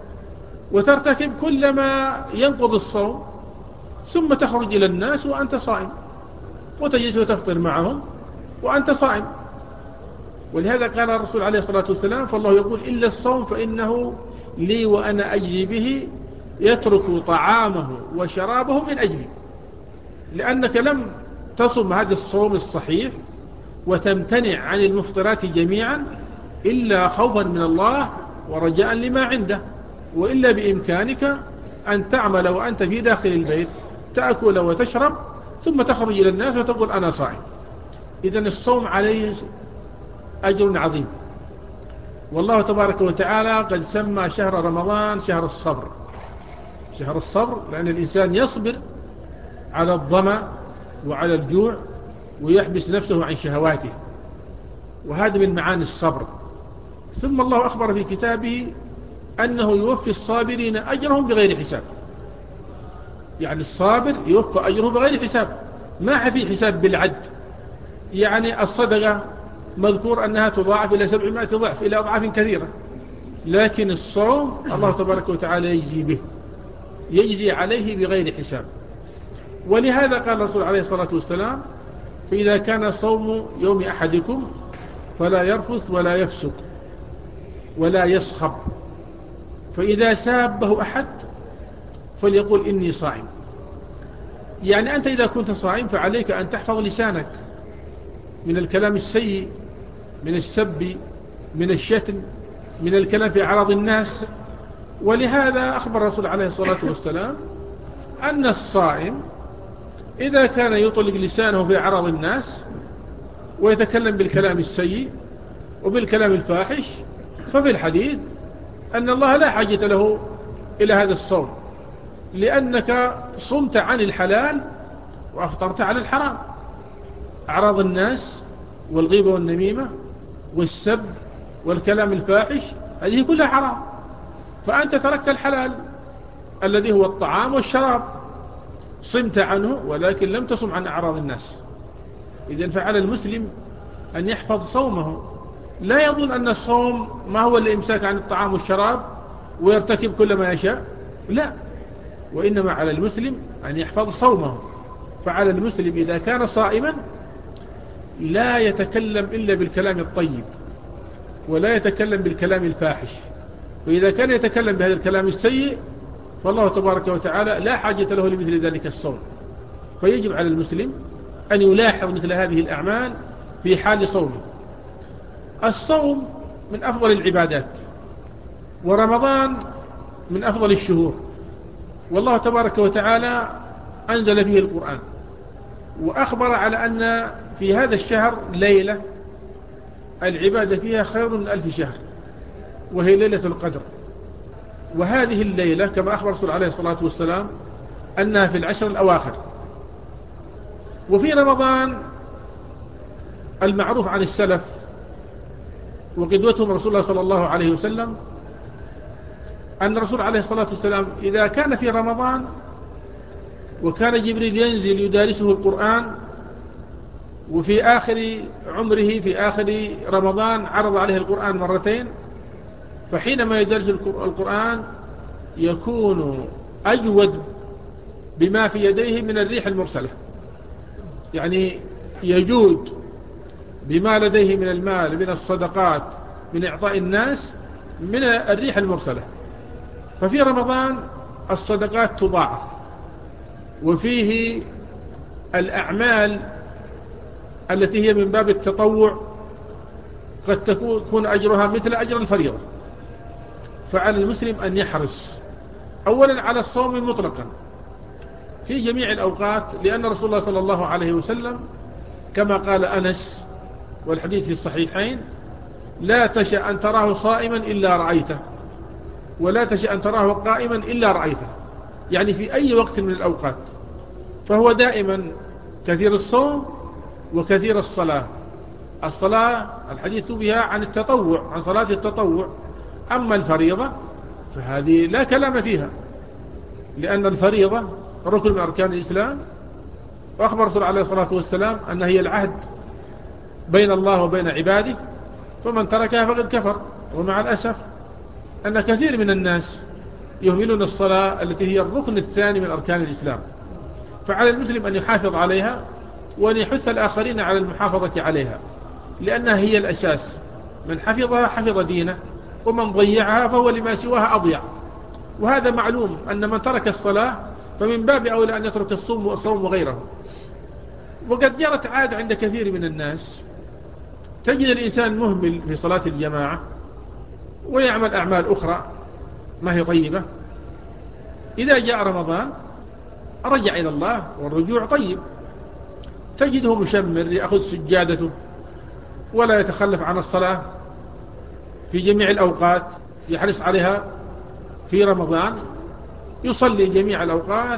وترتكب كل ما ينقض الصوم، ثم تخرج إلى الناس وأنت صائم، وتجلس وتفطر معهم وأنت صائم. ولهذا قال الرسول عليه الصلاة والسلام: فالله يقول: إلا الصوم فإنه لي وأنا أجزي به، يترك طعامه وشرابه من أجلي. لأنك لم تصم هذا الصوم الصحيح وتمتنع عن المفطرات جميعا إلا خوفا من الله ورجاء لما عنده، وإلا بإمكانك أن تعمل وأنت في داخل البيت، تأكل وتشرب ثم تخرج إلى الناس وتقول أنا صائم. إذن الصوم عليه أجر عظيم. والله تبارك وتعالى قد سمى شهر رمضان شهر الصبر. شهر الصبر لأن الإنسان يصبر على الظمأ وعلى الجوع ويحبس نفسه عن شهواته، وهذا من معاني الصبر. ثم الله أخبر في كتابه أنه يوفي الصابرين أجرهم بغير حساب. يعني الصابر يوفى أجره بغير حساب، ما في حساب بالعد. يعني الصدقة مذكور أنها تضاعف إلى سبعمائة ضعف، إلى أضعاف كثيرة، لكن الصوم الله تبارك وتعالى يجزي به، يجزي عليه بغير حساب. ولهذا قال الرسول عليه الصلاة والسلام: فإذا كان صوم يوم أحدكم فلا يرفث ولا يفسق ولا يصخب، فإذا سابه أحد فليقول إني صائم. يعني أنت إذا كنت صائم فعليك أن تحفظ لسانك من الكلام السيء، من السب، من الشتم، من الكلام في أعراض الناس. ولهذا أخبر الرسول عليه الصلاة والسلام أن الصائم إذا كان يطلق لسانه في أعراض الناس ويتكلم بالكلام السيء وبالكلام الفاحش، ففي الحديث أن الله لا حاجة له إلى هذا الصوم، لأنك صمت عن الحلال وأفطرت عن الحرام. أعراض الناس والغيبة والنميمة والسب والكلام الفاحش هذه كلها حرام، فأنت تركت الحلال الذي هو الطعام والشراب، صمت عنه ولكن لم تصم عن أعراض الناس. إذن فعلى المسلم أن يحفظ صومه، لا يظن أن الصوم ما هو الإمساك عن الطعام والشراب ويرتكب كل ما يشاء، لا، وإنما على المسلم أن يحفظ صومه. فعلى المسلم إذا كان صائما لا يتكلم إلا بالكلام الطيب ولا يتكلم بالكلام الفاحش، وإذا كان يتكلم بهذا الكلام السيء فالله تبارك وتعالى لا حاجة له لمثل ذلك الصوم. فيجب على المسلم أن يلاحظ مثل هذه الأعمال في حال صومه. الصوم من أفضل العبادات، ورمضان من أفضل الشهور، والله تبارك وتعالى أنزل فيه القرآن وأخبر على أن في هذا الشهر ليلة العبادة فيها خير من ألف شهر، وهي ليلة القدر. وهذه الليلة كما أخبر رسول عليه الصلاة والسلام أنها في العشر الأواخر. وفي رمضان المعروف عن السلف وقدوتهم رسول الله صلى الله عليه وسلم أن الرسول عليه الصلاة والسلام إذا كان في رمضان وكان جبريل ينزل يدارسه القرآن، وفي آخر عمره في آخر رمضان عرض عليه القرآن مرتين، فحينما يدرس القرآن يكون أجود بما في يديه من الريح المرسلة، يعني يجود بما لديه من المال، من الصدقات، من إعطاء الناس، من الريح المرسلة. ففي رمضان الصدقات تضاعف، وفيه الأعمال التي هي من باب التطوع قد تكون أجرها مثل أجر الفريضة. فعلى المسلم أن يحرص أولا على الصوم مطلقا في جميع الأوقات، لأن رسول الله صلى الله عليه وسلم كما قال أنس والحديث في الصحيحين: لا تشأ أن تراه صائما إلا رأيته، ولا تشأ أن تراه قائما إلا رأيته، يعني في أي وقت من الأوقات. فهو دائما كثير الصوم وكثير الصلاة. الصلاة الحديث بها عن التطوع، عن صلاة التطوع. أما الفريضة فهذه لا كلام فيها، لأن الفريضة ركن من أركان الإسلام، وأخبر رسول عليه الصلاة والسلام أن هي العهد بين الله وبين عباده، فمن تركها فقد كفر. ومع الأسف أن كثير من الناس يهملون الصلاة التي هي الركن الثاني من أركان الإسلام. فعلى المسلم أن يحافظ عليها، وأن يحث الآخرين على المحافظة عليها، لأنها هي الأساس. من حفظها حفظ دينه، ومن ضيعها فهو لما سواها أضيع. وهذا معلوم أن من ترك الصلاة فمن باب أولى أن يترك الصوم والصوم وغيره. وقد جرت عادة عند كثير من الناس، تجد الإنسان مهمل في صلاة الجماعة ويعمل أعمال أخرى ما هي طيبة. إذا جاء رمضان رجع إلى الله، والرجوع طيب، تجده مشمر يأخذ سجادته ولا يتخلف عن الصلاة في جميع الأوقات، يحرص عليها في رمضان، يصلي جميع الأوقات.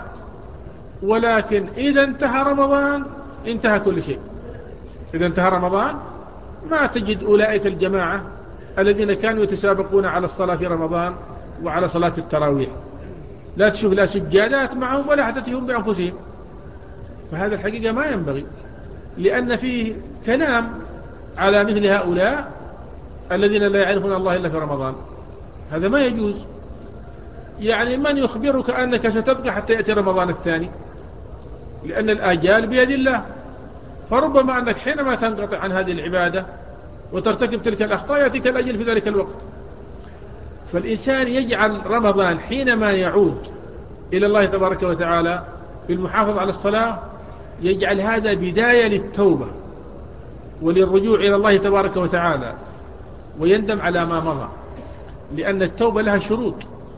ولكن إذا انتهى رمضان انتهى كل شيء. إذا انتهى رمضان ما تجد أولئك الجماعة الذين كانوا يتسابقون على الصلاة في رمضان وعلى صلاة التراويح، لا تشوف لا سجادات معهم ولا حتى تشوفهم بأنفسهم. فهذا الحقيقة ما ينبغي، لأن فيه كلام على مثل هؤلاء الذين لا يعرفون الله إلا في رمضان. هذا ما يجوز. يعني من يخبرك أنك ستبقى حتى يأتي رمضان الثاني؟ لأن الآجال بيد الله. فربما أنك حينما تنقطع عن هذه العبادة وترتكب تلك الأخطاء يأتيك الأجل في ذلك الوقت. فالإنسان يجعل رمضان حينما يعود إلى الله تبارك وتعالى بالمحافظة على الصلاة، يجعل هذا بداية للتوبة وللرجوع إلى الله تبارك وتعالى، ويندم على ما مضى. لأن التوبة لها شروط،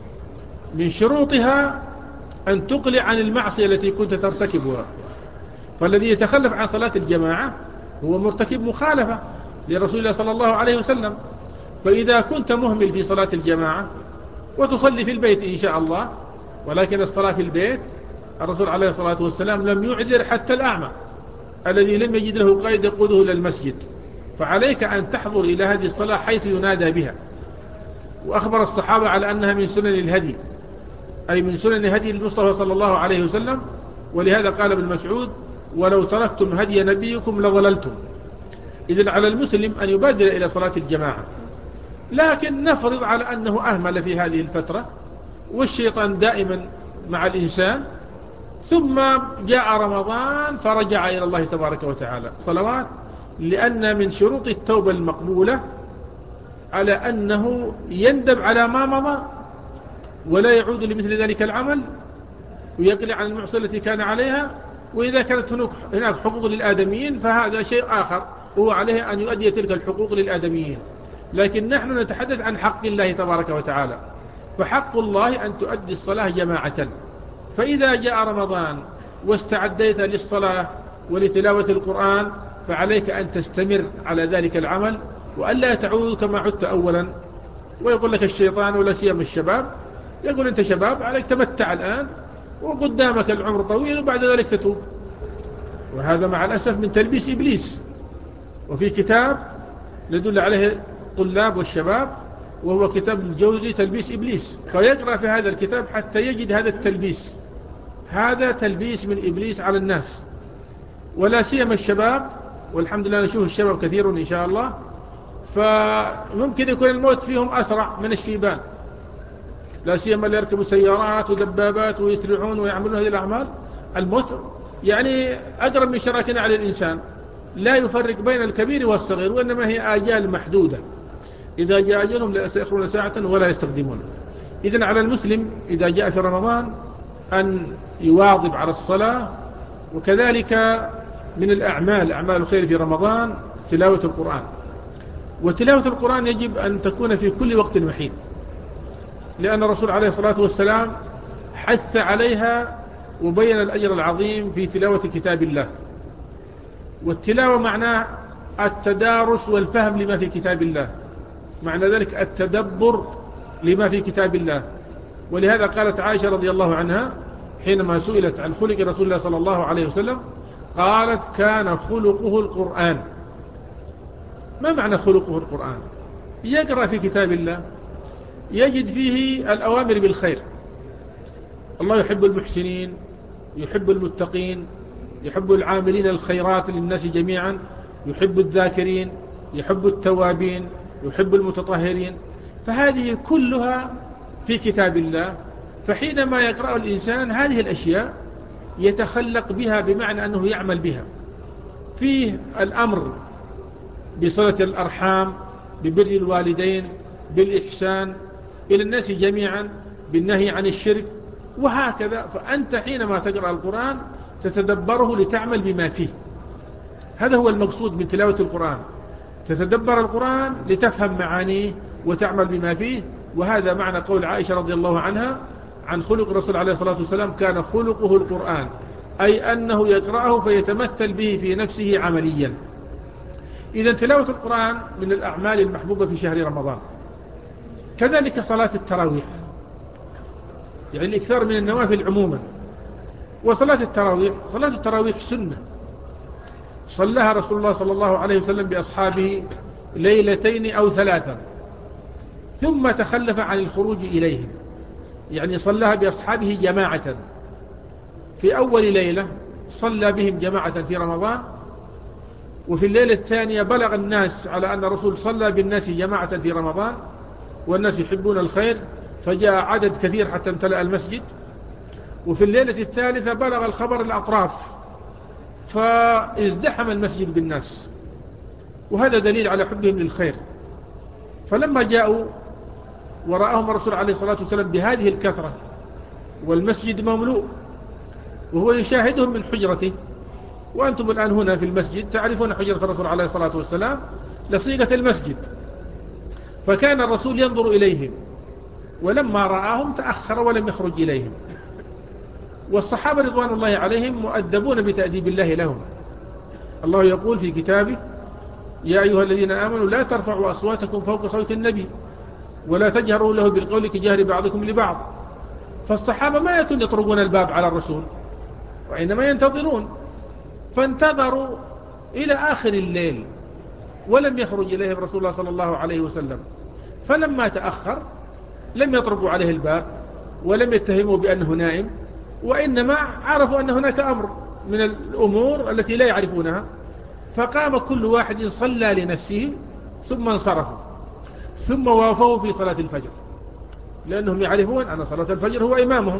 من شروطها أن تقلع عن المعصية التي كنت ترتكبها. فالذي يتخلف عن صلاة الجماعة هو مرتكب مخالفة لرسول الله صلى الله عليه وسلم. فإذا كنت مهمل في صلاة الجماعة وتصلي في البيت إن شاء الله، ولكن الصلاة في البيت الرسول عليه الصلاة والسلام لم يعذر حتى الأعمى الذي لم يجد له قائد يقوده إلى المسجد. فعليك أن تحضر إلى هذه الصلاة حيث ينادى بها. وأخبر الصحابة على أنها من سنن الهدي، أي من سنن هدي المصطفى صلى الله عليه وسلم. ولهذا قال ابن مسعود: ولو تركتم هدي نبيكم لضللتم. إذن على المسلم أن يبادر إلى صلاة الجماعة، لكن نفرض على أنه أهمل في هذه الفترة، والشيطان دائما مع الإنسان، ثم جاء رمضان فرجع إلى الله تبارك وتعالى صلوات. لأن من شروط التوبة المقبولة على أنه يندم على ما مضى ولا يعود لمثل ذلك العمل، ويقلع عن المعصية التي كان عليها. وإذا كانت هناك حقوق للآدميين فهذا شيء آخر، وهو عليه أن يؤدي تلك الحقوق للآدميين. لكن نحن نتحدث عن حق الله تبارك وتعالى. فحق الله أن تؤدي الصلاة جماعة. فإذا جاء رمضان واستعديت للصلاة ولتلاوة القرآن فعليك أن تستمر على ذلك العمل، وألا تعود كما عدت أولا. ويقول لك الشيطان ولا سيما الشباب، يقول أنت شباب عليك تمتع الآن، وقدامك العمر طويل وبعد ذلك تتوب. وهذا مع الأسف من تلبيس إبليس. وفي كتاب يدل عليه الطلاب والشباب، وهو كتاب الجوزي تلبيس إبليس، فيقرأ في هذا الكتاب حتى يجد هذا التلبيس. هذا تلبيس من إبليس على الناس، ولا سيما الشباب. والحمد لله نشوف الشباب كثير إن شاء الله، فممكن يكون الموت فيهم أسرع من الشيبان، لا سيما اللي يركبوا سيارات ودبابات ويسرعون ويعملون هذه الأعمال. الموت يعني أقرب من شراكنا على الإنسان، لا يفرق بين الكبير والصغير، وإنما هي آجال محدودة، إذا جاء أجلهم لا يستأخرون ساعة ولا يستقدمون. إذن على المسلم إذا جاء في رمضان أن يواظب على الصلاة. وكذلك من الأعمال أعمال الخير في رمضان تلاوة القرآن. وتلاوة القرآن يجب أن تكون في كل وقت وحين، لأن الرسول عليه الصلاة والسلام حث عليها وبين الأجر العظيم في تلاوة كتاب الله. والتلاوة معناه التدارس والفهم لما في كتاب الله، معنى ذلك التدبر لما في كتاب الله. ولهذا قالت عائشة رضي الله عنها حينما سئلت عن خلق رسول الله صلى الله عليه وسلم قالت كان خلقه القرآن. ما معنى خلقه القرآن؟ يقرأ في كتاب الله يجد فيه الأوامر بالخير. الله يحب المحسنين، يحب المتقين، يحب العاملين الخيرات للناس جميعا، يحب الذاكرين، يحب التوابين، يحب المتطهرين. فهذه كلها في كتاب الله. فحينما يقرأ الإنسان هذه الأشياء يتخلق بها، بمعنى أنه يعمل بها. فيه الأمر بصلة الأرحام، ببر الوالدين، بالإحسان إلى الناس جميعا، بالنهي عن الشرك، وهكذا. فأنت حينما تقرأ القرآن تتدبره لتعمل بما فيه. هذا هو المقصود من تلاوة القرآن، تتدبر القرآن لتفهم معانيه وتعمل بما فيه. وهذا معنى قول عائشة رضي الله عنها عن خلق الرسول عليه الصلاة والسلام كان خلقه القرآن، أي أنه يقرأه فيتمثل به في نفسه عمليا. إذا تلاوة القرآن من الأعمال المحبوبة في شهر رمضان. كذلك صلاة التراويح، يعني الإكثار من النوافل عموما. وصلاة التراويح، صلاة التراويح سنة صلىها رسول الله صلى الله عليه وسلم بأصحابه ليلتين أو ثلاثا، ثم تخلف عن الخروج إليهم، يعني صلىها بأصحابه جماعة. في أول ليلة صلى بهم جماعة في رمضان، وفي الليلة الثانية بلغ الناس على أن الرسول صلى بالناس جماعة في رمضان، والناس يحبون الخير فجاء عدد كثير حتى امتلأ المسجد. وفي الليلة الثالثة بلغ الخبر الأطراف فازدحم المسجد بالناس، وهذا دليل على حبهم للخير. فلما جاءوا ورآهم الرسول عليه الصلاة والسلام بهذه الكثرة والمسجد مملوء وهو يشاهدهم من حجرته، وأنتم الآن هنا في المسجد تعرفون حجرة الرسول عليه الصلاة والسلام لصيغة المسجد، فكان الرسول ينظر إليهم، ولما رآهم تأخر ولم يخرج إليهم. والصحابة رضوان الله عليهم مؤدبون بتأديب الله لهم. الله يقول في كتابه يا أيها الذين آمنوا لا ترفعوا أصواتكم فوق صوت النبي ولا تجهروا له بالقول كجهر بعضكم لبعض. فالصحابة ما يأتون يطرقون الباب على الرسول، وإنما ينتظرون، فانتظروا إلى آخر الليل ولم يخرج إليهم رسول الله صلى الله عليه وسلم. فلما تأخر لم يطرقوا عليه الباب ولم يتهموا بأنه نائم، وإنما عرفوا أن هناك أمر من الأمور التي لا يعرفونها. فقام كل واحد صلى لنفسه ثم انصرفوا، ثم وافوا في صلاة الفجر، لأنهم يعرفون أن صلاة الفجر هو إمامهم.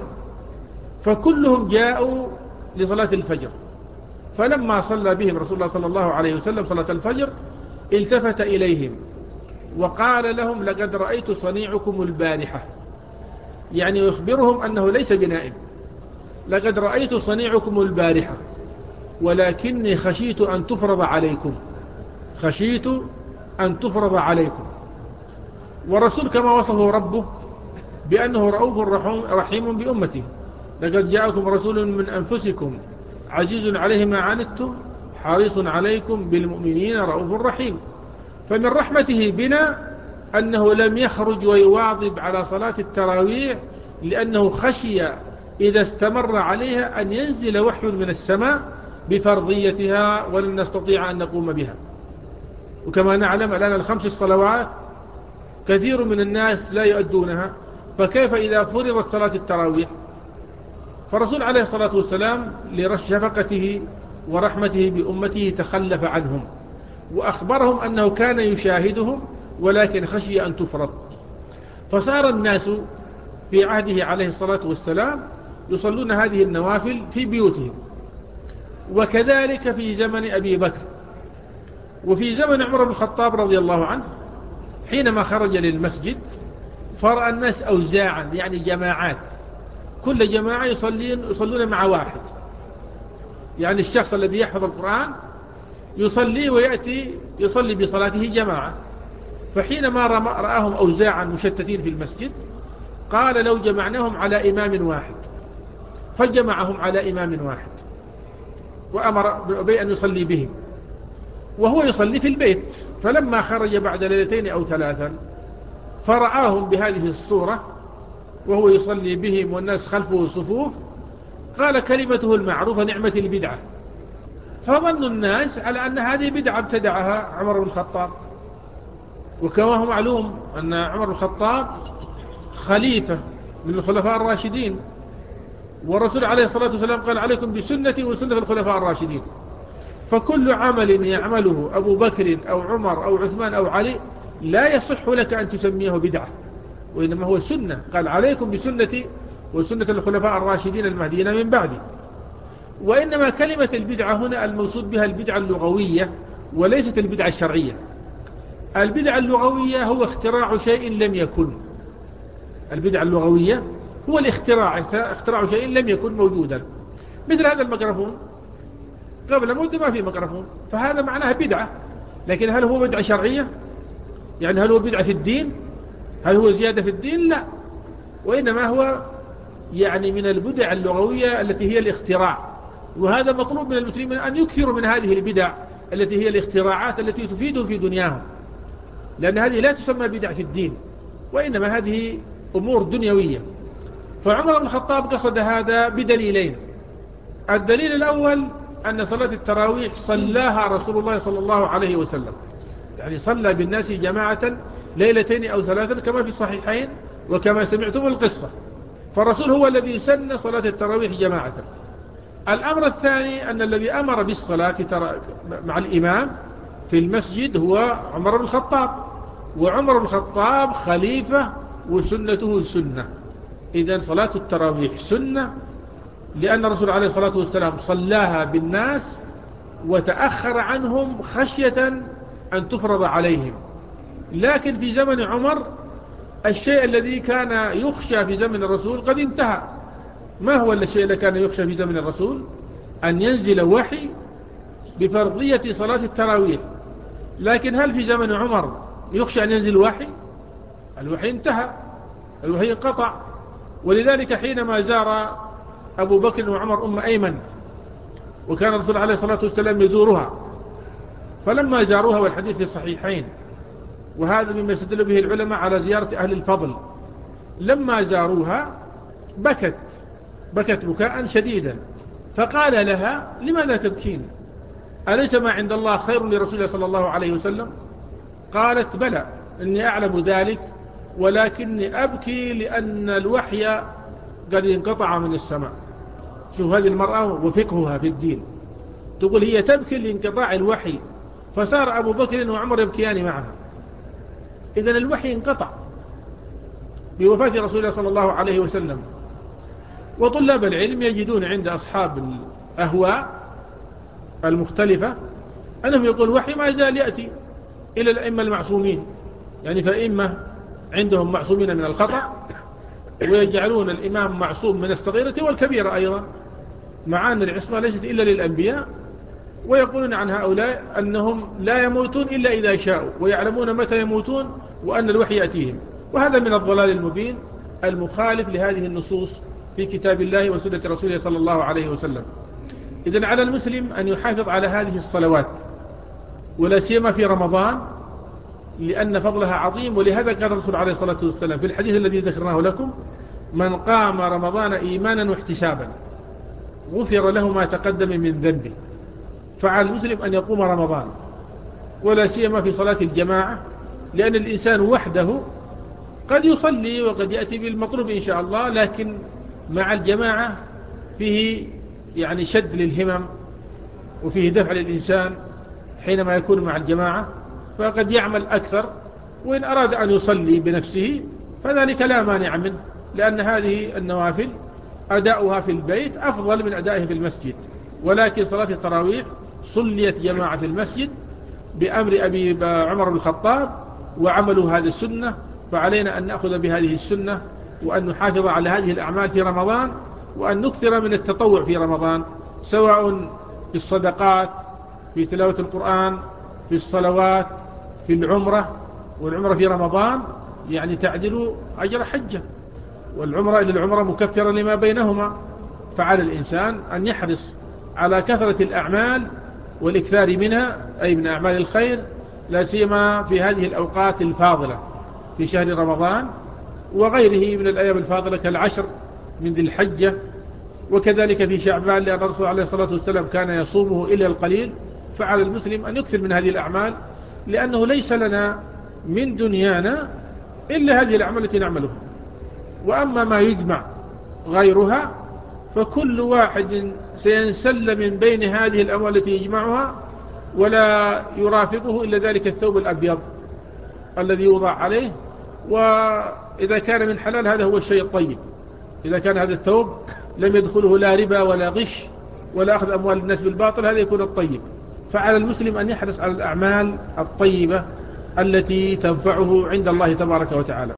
فكلهم جاءوا لصلاة الفجر. فلما صلى بهم رسول الله صلى الله عليه وسلم صلاة الفجر التفت إليهم وقال لهم لقد رأيت صنيعكم البارحة، يعني يخبرهم أنه ليس بنائم. لقد رأيت صنيعكم البارحة ولكني خشيت أن تفرض عليكم، خشيت أن تفرض عليكم. والرسول كما وصفه ربه بأنه رؤوف رحيم بأمته. لقد جاءكم رسول من أنفسكم عزيز عليه ما عنتم حريص عليكم بالمؤمنين رؤوف رحيم. فمن رحمته بنا أنه لم يخرج ويواظب على صلاة التراويح، لأنه خشي إذا استمر عليها أن ينزل وحي من السماء بفرضيتها ولن نستطيع أن نقوم بها. وكما نعلم الآن الخمس الصلوات كثير من الناس لا يؤدونها، فكيف إذا فرضت صلاة التراويح؟ فالرسول عليه الصلاة والسلام لشفقته ورحمته بأمته تخلف عنهم وأخبرهم أنه كان يشاهدهم ولكن خشي أن تفرض. فصار الناس في عهده عليه الصلاة والسلام يصلون هذه النوافل في بيوتهم، وكذلك في زمن أبي بكر. وفي زمن عمر بن الخطاب رضي الله عنه حينما خرج للمسجد فرأى الناس أوزاعا، يعني جماعات، كل جماعة يصلين يصلون مع واحد، يعني الشخص الذي يحفظ القرآن يصلي ويأتي يصلي بصلاته جماعة. فحينما رآهم أوزاعا مشتتين في المسجد قال لو جمعناهم على إمام واحد، فجمعهم على إمام واحد وأمر بأبي أن يصلي بهم وهو يصلي في البيت. فلما خرج بعد ليلتين أو ثلاثا فرآهم بهذه الصورة وهو يصلي بهم والناس خلفه صفوف، قال كلمته المعروفة نعمة البدعة. فظن الناس على أن هذه بدعة ابتدعها عمر بن الخطاب. وكما هو معلوم أن عمر بن الخطاب خليفة من الخلفاء الراشدين، والرسول عليه الصلاة والسلام قال عليكم بسنتي وسنة الخلفاء الراشدين. فكل عمل يعمله أبو بكر أو عمر أو عثمان أو علي لا يصح لك أن تسميه بدعة، وإنما هو سنة. قال عليكم بسنتي وسنة الخلفاء الراشدين المهديين من بعدي. وإنما كلمة البدعة هنا المقصود بها البدعة اللغوية وليست البدعة الشرعية. البدعة اللغوية هو اختراع شيء لم يكن. البدعة اللغوية هو الاختراع، اختراع شيء لم يكن موجودا، مثل هذا الميكروفون قبل مدة ما في ميكروفون، فهذا معناها بدعة. لكن هل هو بدعة شرعية؟ يعني هل هو بدعة في الدين؟ هل هو زيادة في الدين؟ لا، وإنما هو يعني من البدع اللغوية التي هي الاختراع. وهذا مطلوب من المسلمين أن يكثروا من هذه البدع التي هي الاختراعات التي تفيدهم في دنياهم، لأن هذه لا تسمى بدع في الدين، وإنما هذه أمور دنيوية. فعمر بن الخطاب قصد هذا بدليلين. الدليل الأول أن صلاة التراويح صلاها رسول الله صلى الله عليه وسلم، يعني صلى بالناس جماعة ليلتين أو ثلاثا كما في الصحيحين وكما سمعتم القصة. فالرسول هو الذي سن صلاة التراويح جماعة. الأمر الثاني أن الذي أمر بالصلاة مع الإمام في المسجد هو عمر بن الخطاب، وعمر بن الخطاب خليفة وسنته سنة. إذن صلاة التراويح سنة لأن الرسول عليه الصلاة والسلام صلاها بالناس وتأخر عنهم خشية أن تفرض عليهم. لكن في زمن عمر الشيء الذي كان يخشى في زمن الرسول قد انتهى. ما هو الشيء الذي كان يخشى في زمن الرسول؟ أن ينزل وحي بفرضية صلاة التراويح. لكن هل في زمن عمر يخشى أن ينزل وحي؟ الوحي انتهى، الوحي انقطع. ولذلك حينما زار أبو بكر وعمر أم أيمن، وكان الرسول عليه الصلاة والسلام يزورها، فلما زاروها والحديث في الصحيحين، وهذا مما يستدل به العلماء على زيارة أهل الفضل، لما زاروها بكت بكت بكاء شديدا، فقال لها لماذا تبكين؟ أليس ما عند الله خير لرسول الله صلى الله عليه وسلم؟ قالت بلى إني أعلم ذلك، ولكني أبكي لأن الوحي قد انقطع من السماء. شوف هذه المرأة وفقهها في الدين، تقول هي تبكي لانقطاع الوحي، فصار أبو بكر وعمر يبكيان معها. إذن الوحي انقطع بوفاة رسول الله صلى الله عليه وسلم. وطلاب العلم يجدون عند أصحاب الأهواء المختلفة أنهم يقول الوحي ما زال يأتي إلى الأئمة المعصومين، يعني فإمة عندهم معصومين من الخطأ، ويجعلون الإمام معصوم من الصغيرة والكبيرة أيضا، مع أن العصمة ليست إلا للأنبياء. ويقولون عن هؤلاء أنهم لا يموتون إلا إذا شاءوا، ويعلمون متى يموتون، وأن الوحي يأتيهم. وهذا من الضلال المبين المخالف لهذه النصوص في كتاب الله وسنة رسوله صلى الله عليه وسلم. إذن على المسلم أن يحافظ على هذه الصلوات، ولا سيما في رمضان، لأن فضلها عظيم. ولهذا قال الرسول عليه الصلاة والسلام في الحديث الذي ذكرناه لكم: من قام رمضان إيمانا واحتسابا غفر له ما تقدم من ذنبه. فعلى المسلم أن يقوم رمضان، ولا سيما في صلاة الجماعة، لأن الإنسان وحده قد يصلي وقد يأتي بالمطلوب إن شاء الله، لكن مع الجماعة فيه يعني شد للهمم، وفيه دفع للإنسان حينما يكون مع الجماعة، فقد يعمل أكثر. وإن أراد أن يصلي بنفسه فذلك لا مانع منه، لأن هذه النوافل أداؤها في البيت أفضل من أدائها في المسجد. ولكن صلاة التراويح صليت جماعة في المسجد بأمر أبي عمر بن الخطاب وعملوا هذه السنة، فعلينا أن نأخذ بهذه السنة وأن نحافظ على هذه الأعمال في رمضان، وأن نكثر من التطوع في رمضان، سواء في الصدقات، في تلاوة القرآن، في الصلوات، في العمرة. والعمرة في رمضان يعني تعدل أجر حجة، والعمرة إلى العمرة مكفرة لما بينهما. فعلى الإنسان أن يحرص على كثرة الأعمال والإكثار منها، أي من أعمال الخير، لا سيما في هذه الأوقات الفاضلة في شهر رمضان وغيره من الأيام الفاضلة كالعشر من ذي الحجة، وكذلك في شعبان، لأن الرسول عليه الصلاة والسلام كان يصومه إلا القليل. فعلى المسلم أن يكثر من هذه الأعمال، لأنه ليس لنا من دنيانا إلا هذه الأعمال التي نعملها، وأما ما يجمع غيرها فكل واحد سينسل من بين هذه الأموال التي يجمعها، ولا يرافقه إلا ذلك الثوب الأبيض الذي يوضع عليه. وإذا كان من حلال هذا هو الشيء الطيب، إذا كان هذا الثوب لم يدخله لا ربا ولا غش ولا أخذ أموال الناس بالباطل، هذا يكون الطيب. فعلى المسلم أن يحرص على الأعمال الطيبة التي تنفعه عند الله تبارك وتعالى.